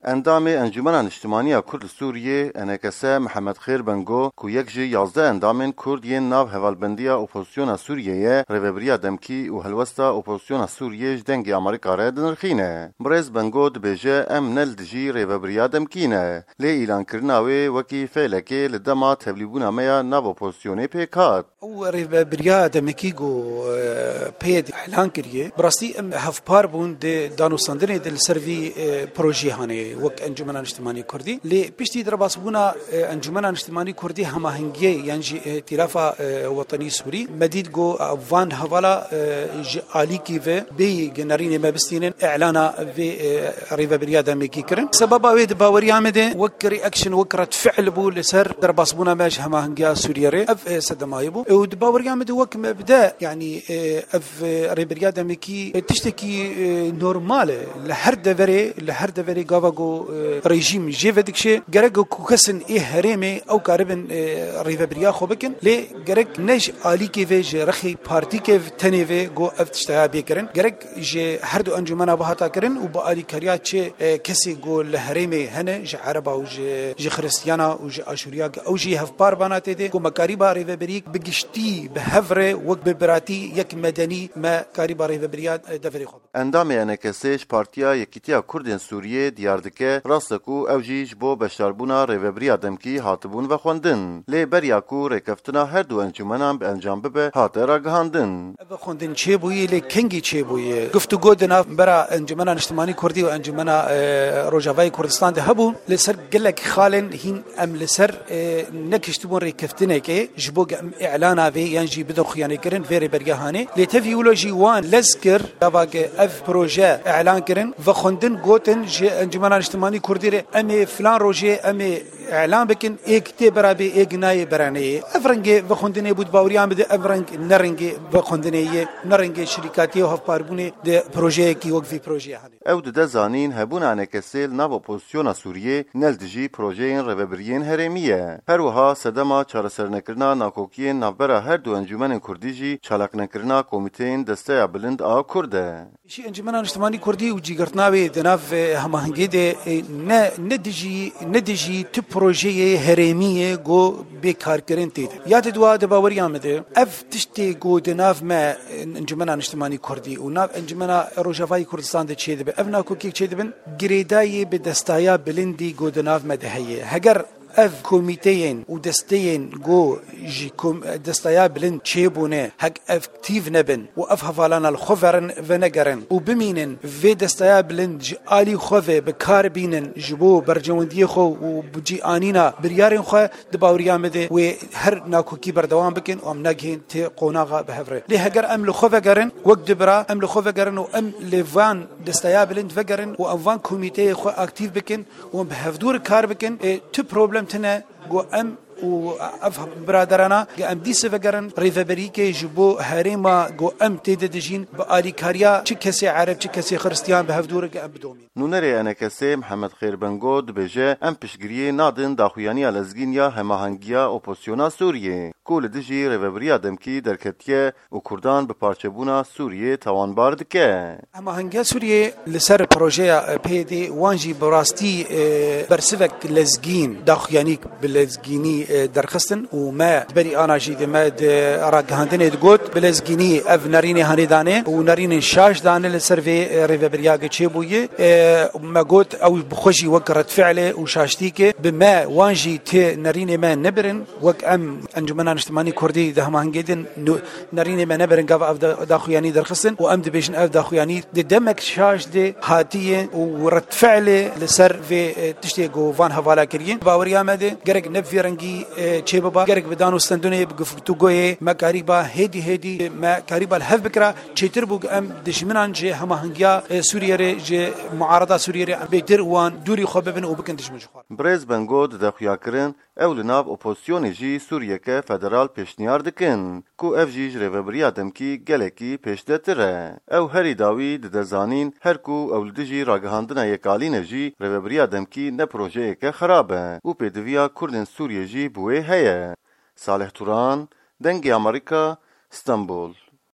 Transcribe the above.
اندام انجمن اجتماعی کرد سوریه انکسه محمد خیر بنگو کو یک جی 11 اندام کردین ناو هوالبندیا اپوزیسیون سوریه ریوبریا دمکی و هلوستا اپوزیسیون سوریه دنگ امریکا را دنرخینه برز بنگو دبیجه ام نل دجی ریوبریا دمکینه لی اعلان کرناوی وکی فعلکی لدما تبلیغونا میا ناو اپوزیسیون پیکات او ریوبریا دمکی گو پید اعلان کریه براستی ام هفپار بون د دانوستاندن دل سروی پروژه هانه وک انجمن اجتماعی کردی لی پشتی درباس بونا انجمن اجتماعی کردی هماهنگی یعنی ائتلاف وطنی سوری مدید گو وان حوالا عالی کی و بی جنرین مبستین اعلان و ریوبریا دمکی کرن سبب وید باوری آمده وک ریاکشن وک رد فعل بو لسر درباس بونا ماش هماهنگی سوریه ره اف صدمای بو و باوری آمده وک مبدا يعني اف ریوبریا دمکی تشتكي نورمال لهر دفري قافقو ريجيم جيفدكشي جرق كوكسن هرمي او كاربن ريفبريا خوبكن لي جرق نج آلي كيف رخي بارتي كيف تنيفي جو افتشتها بيكرن جرق جي هردو انجمنا بهاتا كرن وبآلي كريات شي كسي جو لهرمي هنا جي عربا وجي خريستيانا وجي اشوريا او جي هفبار باناتي دي كو مكاريبا ريفبريك بگشتي بهفره وك ببراتي يك مدني ما كاريبا ريفبريا دفري خوب اندام انکسش پارتیا یکیتیا کردن سوریه دیار دکه راستکو اوجیج بو بشاربونا ریوبریا دمکی هاتبون و خوندن لی بریاکو رکفتنا هر دو انجمنان به انجام ببه هاته را گهاندن خوندن چه بویی لی کنگی چه بویی گفتگو دنا برا انجمن اجتماعی کردی و انجمن روجاوای کردستان ده هبون لسر گلک خالن هین ام لسر نکشتبون رکفتنه که جبو اعلانا وی یعنی بدو خیانه کرن و ریوبریا هانه لی تفیولوژی وان لزکر دواگه اف پروژه اعلان کرن و خوندن گوتن جه انجمن اجتماعی کردی ره امی فلان روژه امی اعلان بکن ایک تی برابی ایک نای برانه افرنگی و خوندنه بود باوریان بده افرنگ نرنگی و خوندنه نرنگی شرکاتی و هفپاربونه ده پروژه کی وقفی پروژه هنه او ده زانین هبون انکسل ناو اپوزیسیون سوریه نلدجی پروژه ریوبریین هرمیه هر وها صدما چارەسەر نکرنا ناکوکیین ناوبرا هر دو انجمن کردی جی چالاک نکرنا کمیتین دسته بلند آ کرده شی انجمن اجتماعی کردی و جیگرتناوی دناف هماهنگی ده ندیجی تو پروژه هرمیه گو بیکار کرن تید یاد دوا ده باوری آمده اف تشتی گو دناف ما انجمن اجتماعی کردی و ناف انجمن روجاوای کردستان ده چه ده اف ناکوکی چه ده بن گریدای به دستایا بلندی گو دناف ما ده هیه هگر اف کمیتین و دستین گو جی دستایا بلند چه بونه هک اکتیو نبن و اف حوالان الخوفرن و نگرن و بمینن و دستایا بلند جی آلی خوفه بکار بینن جبو برجواندی خو و بجی آنینا بریارن خو دباوری آمده و هر ناکوکی بردوام بکن و ام نگهین تی قوناغا بهفره لی هگر ام لخوفه گرن وقت دبرا ام لخوفه گرن و ام لیوان دستایا بلند وگرن و اموان کمیته خو اکتیو بکن و بهفدور کار بکن تو پروبلم تنه گو ام و افهم برادرانا ام دي سفقرن ريفبريكي جبو هريما جو ام تيدجين بآلي كاريا چه كسي عرب چه كسي خريستيان بهفدورك ام بدومي نونري انا كسي محمد خير بنگود بجه ام پشگري نادن داخوياني الازگينيا هماهنگيا اوپوزيسيونا سوريه كول دجي ريفبريا دمكي دركتيه و كردان بپارچبونا سوريه توانبار دكه هماهنگيا سوريه لسر پروژه پيدي وانجي براستي برسفك لزگين داخوياني بلزگيني درخستن و ما بري انا جيد ما راگهاندن دگوت بلزگيني اف نارين هانيدانه و نارين شاش دانه لسرفي ريفبريا چه بويه ما قلت او بخوشي وقرت فعله و شاشتيكه بما وانجي تي نارين ما نبرن وك ام انجمن اجتماعي كردي ده هانگيدن نارين ما نبرن قاف اف داخوياني درخستن و ام دبيشن اف داخوياني دمك شاش دي هاتيه و رد فعله لسر في تشتي گوفان حوالا كرين باوريا مده گرك نفيرنگي چه بابا گرك بدانو استندونه بگفتو گوي ما قريبا هدي ما قريبا الهف بكرا چتر بوگ ام دشمنان جه هماهنگيا سوريا ره جه معارضه سوريا ره بيتر وان دوري خو ببن او بكن دشمن خو برز بنگود د خياكرن اولناب اپوزيسيون جي سوريا که فدرال پیشنیار دکن کو اف جي ريفبريا دمكي گلكي پیشدتره او هري داوي د زانين هر کو اولدجي راگهاندنا يکالين جي ريفبريا دمكي نه پروژه که خرابه او پدویا کردن سوريا جي بوه هيا صالح توران دنگ امریکا استانبول